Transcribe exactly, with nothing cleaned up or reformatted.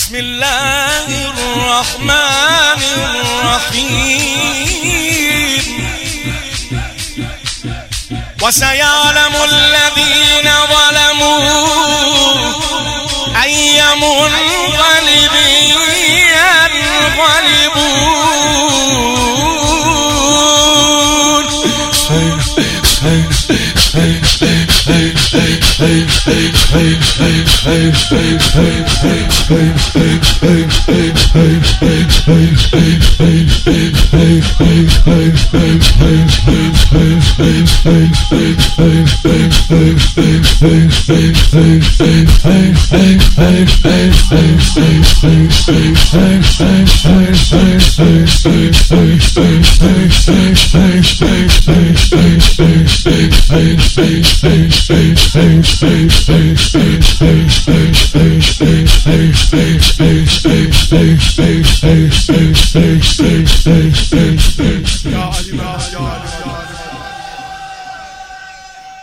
بسم الله الرحمن الرحيم وسيعلم الذين ظلموا أي منقلب ينقلبون Hey, hey, hey, hey, hey, hey, hey, hey, hey, hey,